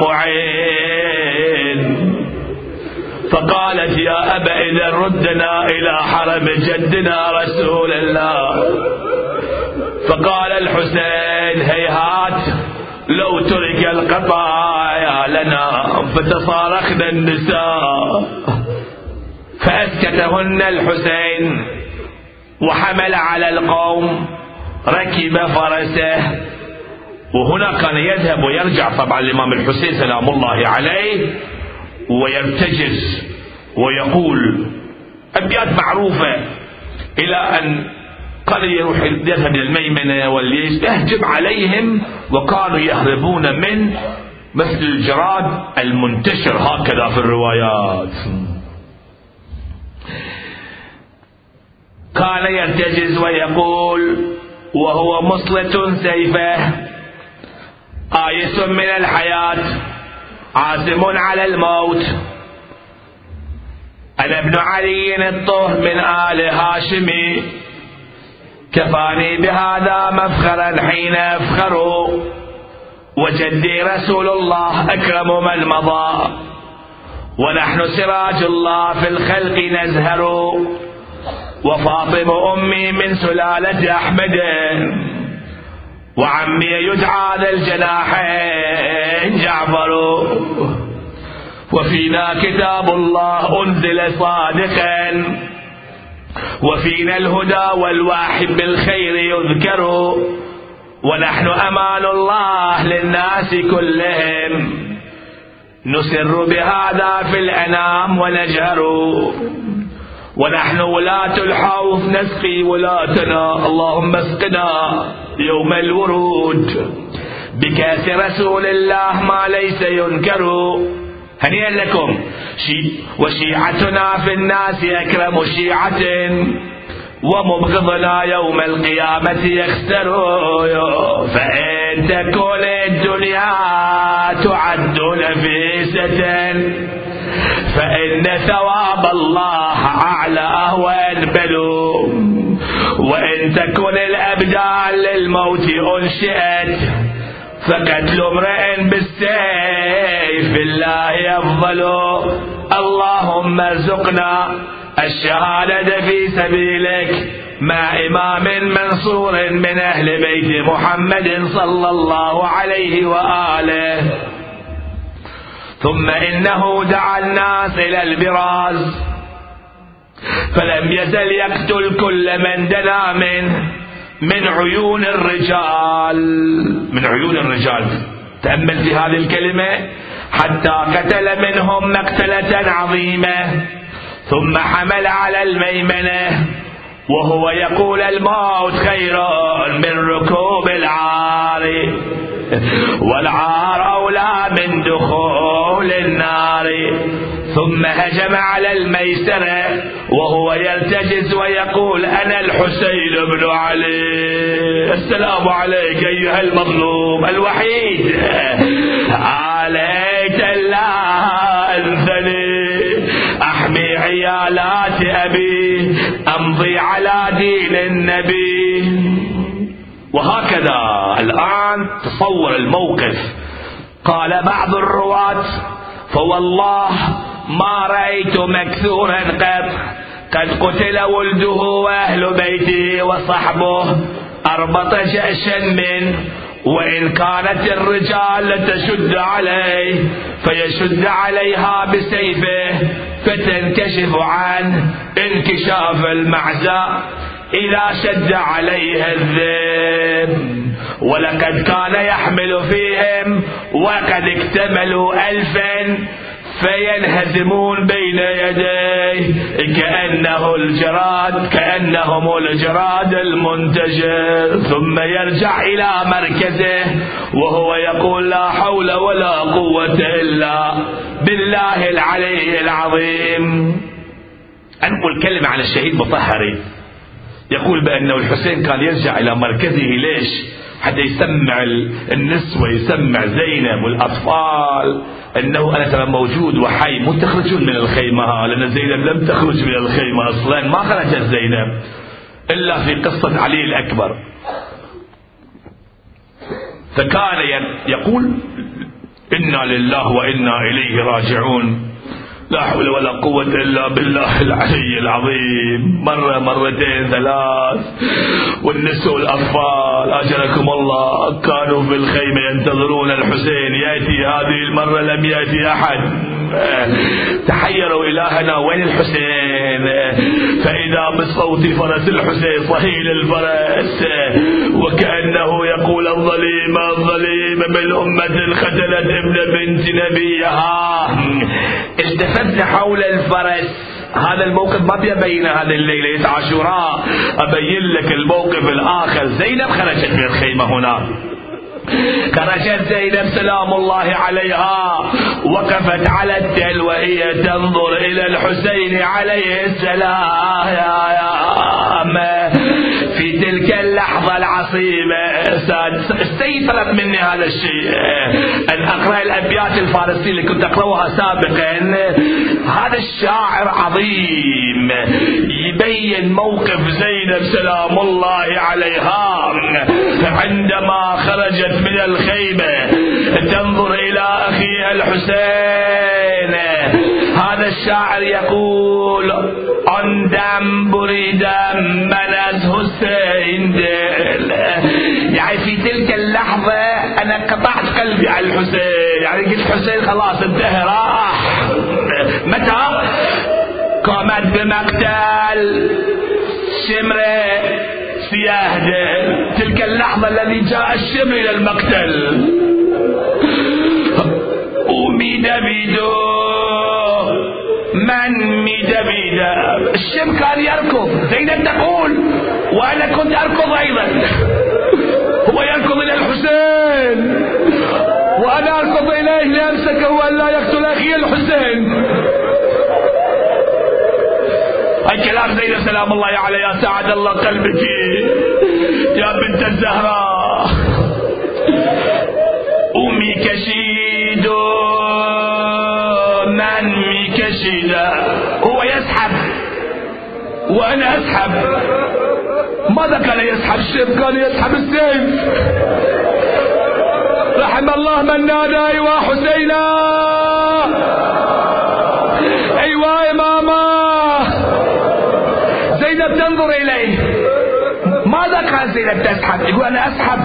معين. فقالت يا أبا إذا ردنا إلى حرم جدنا رسول الله. فقال الحسين هيهات لو ترك القضايا لنا، فتصارخنا النساء فأسكتهن الحسين وحمل على القوم، ركب فرسه. وهنا كان يذهب ويرجع طبعا الإمام الحسين سلام الله عليه ويرتجز ويقول أبيات معروفة، إلى أن قال يروح يذهب إلى الميمنة والليش يهجم عليهم، وكانوا يهربون من مثل الجراد المنتشر هكذا في الروايات. كان يرتجز ويقول وهو مصلة سيفه آيس من الحياة عازم على الموت، أنا ابن علي الطه من آل هاشمي، كفاني بهذا مفخرا حين أفخر، وجدي رسول الله أكرم من مضى، ونحن سراج الله في الخلق نزهر، وفاطم أمي من سلالة أحمد، وعمي يدعى ذا الجناحين جعفر، وفينا كتاب الله أنزل صادقا، وفينا الهدى والواحد بالخير يذكر، ونحن أمان الله للناس كلهم، نسر بهذا في الأنام ونجهر، ونحن ولاة الحوض نسقي ولاتنا، اللهم اسقنا يوم الورود بكاس رسول الله ما ليس ينكر، هنيئا لكم. وشيعتنا في الناس أكرم شيعة، ومبغضنا يوم القيامة يخسر، فإن تكون الدنيا تعد نفيسة، فإن ثواب الله أعلى أهون بلو، وإن تكن الأبدال للموت أنشئت، فقتل امرئ بالسيف الله أفضل، اللهم ارزقنا الشهادة في سبيلك مع إمام منصور من أهل بيت محمد صلى الله عليه وآله. ثم إنه دعا الناس إلى البراز، فلم يزل يقتل كل من دنا منه من عيون الرجال، من عيون الرجال. تأمل في هذه الكلمة، حتى قتل منهم مقتلة عظيمة، ثم حمل على الميمنة وهو يقول الموت خير من ركوب العار، والعار أولى من دخول النار. ثم هجم على الميسرة وهو يرتجز ويقول أنا الحسين بن علي، السلام عليك أيها المظلوم الوحيد، عليك الله أنثني، أحمي عيالات أبي، أمضي على دين النبي. وهكذا الآن تصور الموقف. قال بعض الرواة فوالله ما رأيت مكثورا قط، قد قتل ولده وأهل بيته وصحبه أربط جأشا منه، وإن كانت الرجال لتشد عليه فيشد عليها بسيفه فتنكشف عنه انكشاف المعزى إذا شد عليها الذئب. ولقد كان يحمل فيهم وقد اكتملوا ألفا فينهزمون بين يديه كأنه الجراد، كأنهم الجراد المنتشر. ثم يرجع إلى مركزه وهو يقول لا حول ولا قوة إلا بالله العلي العظيم. أنقل كلمة عن الشهيد مطهري، يقول بأنه الحسين كان يرجع إلى مركزه. ليش؟ حتى يسمع النسوة، يسمع زينب والأطفال أنه أنا ترى موجود وحي، مو تخرجون من الخيمة، لأن زينب لم تخرج من الخيمة أصلا، ما خرجت زينب إلا في قصة علي الأكبر. فكان يقول إنا لله وإنا إليه راجعون، لا حول ولا قوة إلا بالله العلي العظيم، مرة مرتين ثلاث. والنساء والأطفال أجركم الله كانوا في الخيمة ينتظرون الحسين يأتي، هذه المرة لم يأتي أحد. تحيروا إلهنا وين الحسين، فإذا بصوت فرس الحسين صهيل الفرس وكأنه يقول الظليم الظليم من أمة قتلت ابن بنت نبيها. التفت حول الفرس. هذا الموقف ما بيبين هذه الليلة عاشوراء، أبين لك الموقف الآخر. زينب خرجت من الخيمة هنا، خرجت زينب سلام الله عليها، وقفت على التل وهي تنظر إلى الحسين عليه السلام. في تلك اللحظة العصيبة استيطلب مني هذا الشيء أن أقرأ الأبيات الفارسية اللي كنت أقرأها سابقا. هذا الشاعر عظيم يبين موقف زينب سلام الله عليها عندما خرجت من الخيمة تنظر إلى أخيها الحسين. هذا الشاعر يقول عندم بريدم من از حسين دل، يعني في تلك اللحظة أنا قطعت قلبي على الحسين، يعني قلت حسين خلاص انتهى راح. متى قامت بمقتل شمرة سياه، تلك اللحظة الذي جاء الشمر إلى المقتل. وميد بيدو من ميد بيدا، الشم كان يركض. زينب تقول وأنا كنت أركض أيضا. هو يركض إلى الحسين وأنا أركض إليه لأمسكه وألا يقتل أخي الحسين. الكلام زينب سلام الله عليها سعد الله قلبك يا بنت الزهراء. أمي كشيد من مي كشيد، هو يسحب وأنا أسحب. ماذا كان يسحب؟ الشيب كان يسحب السيف. رحم الله من نادى أيوا حسينا، أيوا يا ماما. زينب تنظر إليه. ماذا كان زينب تسحب؟ يقول أنا أسحب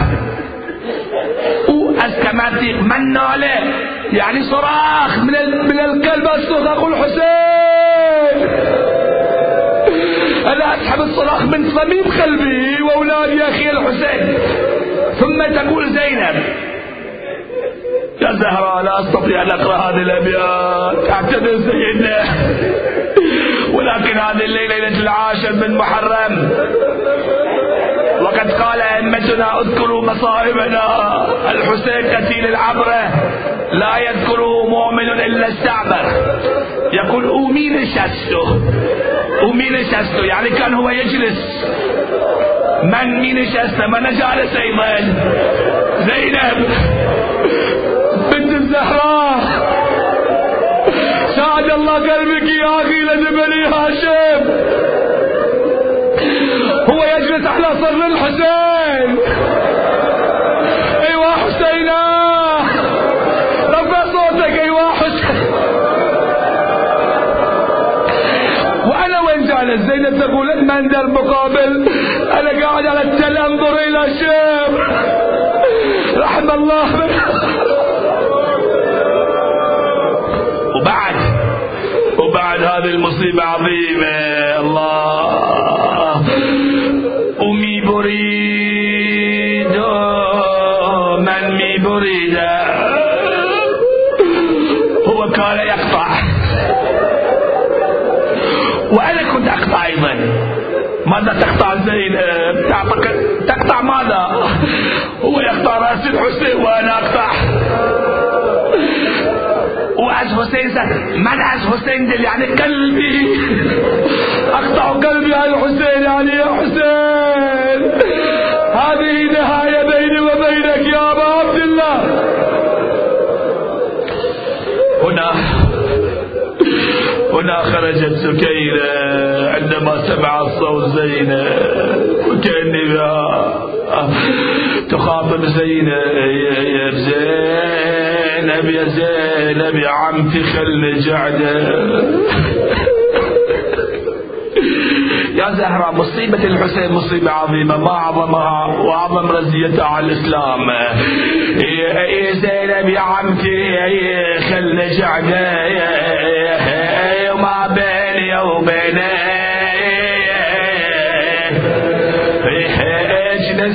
وأسكماتي من ناله، يعني صراخ من من القلب، أصرخ أقول حسين. أنا أسحب الصراخ من صميم قلبي وأولادي أخي الحسين. ثم تقول زينب يا زهراء لا أستطيع أن أقرأ هذه الأبيات، أعتذر سيدنا، ولكن هذه الليلة ليلة العاشر من محرم، وقد قال أئمتنا اذكروا مصائبنا. الحسين قتيل العبرة لا يذكره مؤمن إلا استعبر. يقول أمي نشسته، أمي نشسته، يعني كان هو يجلس. من مين نشسته؟ من جالس أيضا؟ زينب بنت الزهراء. سعد الله قلبك يا أخي لجبلي هاشم. هو يجلس على صدر الحسين. أيوا حسينا، رفع صوتك أيوا حسين. وأنا وين جالس؟ زينب تقول المنظر مقابل، أنا قاعد على التل أنظر إلى الشام. رحم الله من. وبعد وبعد هذه المصيبة عظيمة. الله أمي بريد من مي بريد. هو كان يقطع وأنا كنت أقطع أيضا. ماذا تقطع زينب؟ تقطع ماذا؟ هو يقطع رأس الحسين وأنا أقطع. وعز حسين من عز حسين دل، يعني قلبي أقطع قلبي على الحسين، يعني يا حسين هذه نهاية بيني وبينك يا أبا عبد الله. هنا هنا خرجت سكينة عندما سمع الصوت زينب، وكأني تخاطب زينب يا زينب يا زينب يا عمتي خلني قاعدة. يا زهرة مصيبة الحسين مصيبة عظيمة، ما أعظمها وأعظم رزيتها على الإسلام. يا زينب يا عمتي خلني قاعدة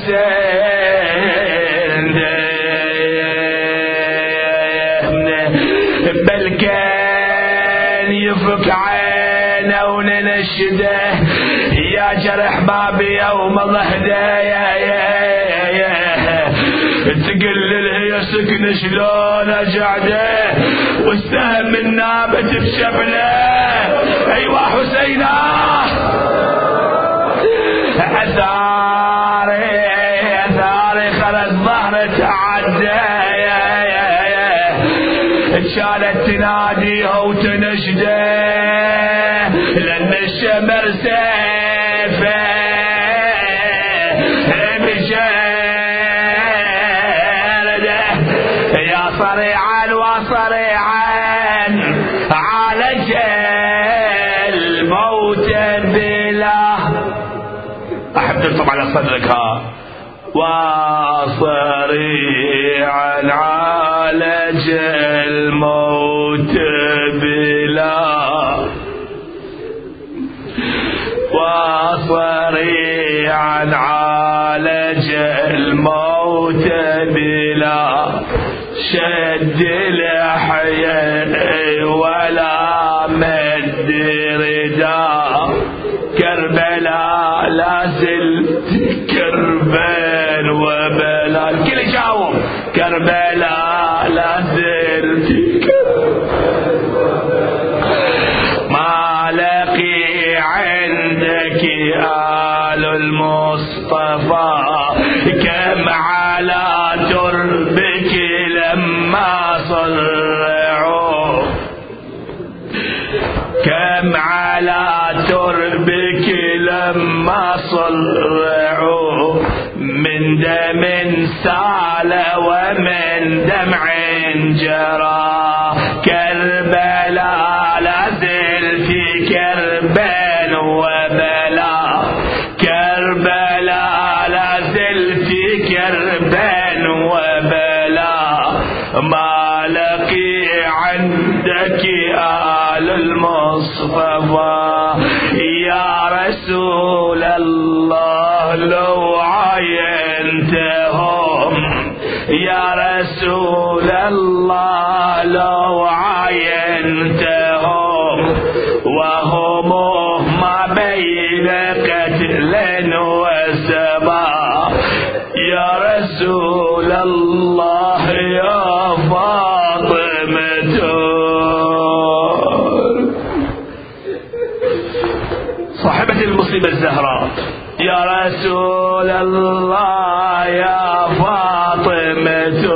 الحسين بل كان يفك عينه وننشده يا جرح بابي يوم ضهده يا يا يا تقل هي سكن شلون قعده والسهم النابت بشبله ايوه حسينه اثاري اثاري خلت ظهره تعدى يا يا يا شالت تناديها وتنشده لان الشمر سيفه بجلده يا صريعا وصريعا عالج الموت بلا احب تكتب على صدرك ها وصريعا عالج الموت بلا وصريعا عالج الموت بلا شد لحيه ولا مد رداء كربلاء لا زلت كربان وبلا الكل يجاوب كربلاء لا زلت ما لقي عندك آل المصطفى كم على دربك لما صرعوا كم على تربك لما صرعوا من دم سال ومن دمع جرى كربلاء لا زلت كربان وبلا كربلاء لا زلت كربان وبلا ما لقي عندك آل المصطفى يا رسول الله لو عاينتهم يا رسول الله لو عاينتهم وهم ما بين قتل وسبا يا رسول الله يا فاطمة صاحبة المصيبة الزهراء يا رسول الله يا فاطمة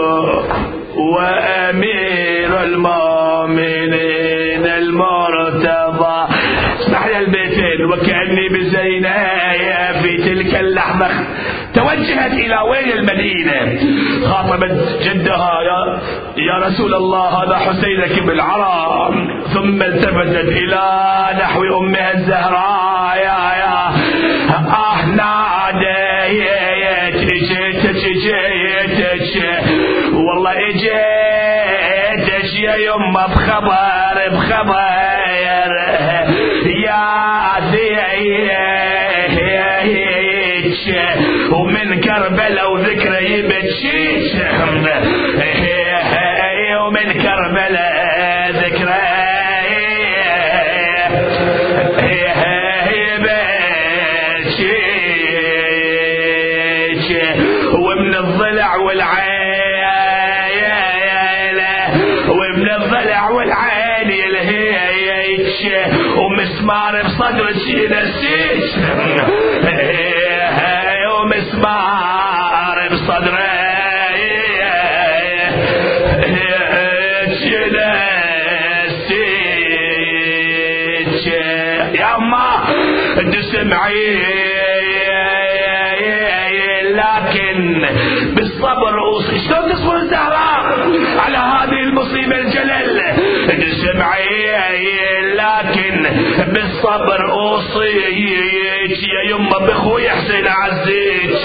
وأمير المؤمنين المرتضى اسمح لي البيتين وكأني بزينايا في تلك اللحظة توجهت إلى وين المدينة خاطبت جدها يا, يا رسول الله هذا حسينك بالعرى ثم التفتت إلى نحو أمها الزهراء يا يا آه ناديت جيتك جيتك والله اجيتك يا يمه بخبر بخبر يا ذيك ومن كربلاء وذكرى يبتشيش ومن كربلاء ذكرى ومن الضلع والعين ومن الضلع والعين يلهيش ومسمار بصدرك ينسيش ومسمار بصدرك ينسيش يا أما تسمعي لكن بالصبر اوصي شلون تصبر الزهراء على هذه المصيبة الجلل تسمعي لكن بالصبر اوصيك يا يمه بخوي حسين عزيك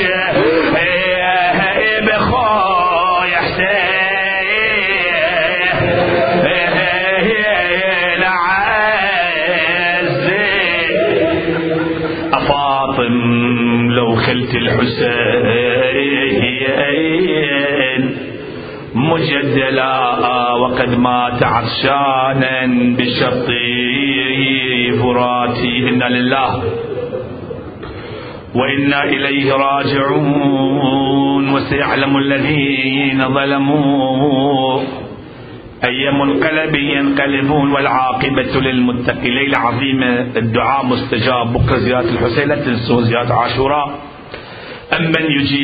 بخوي حسين عزيك أفاطم لو خلت الحسين مجدلا وقد مات عطشانا بشط فراتي. إنا لله وإنا إليه راجعون. وسيعلم الذين ظلموا أي منقلب ينقلبون والعاقبة للمتقين. ليلة عظيمة، الدعاء مستجاب. بكرة زيارة الحسين، لا تنسوا زيارة عاشوراء. أمن يجيب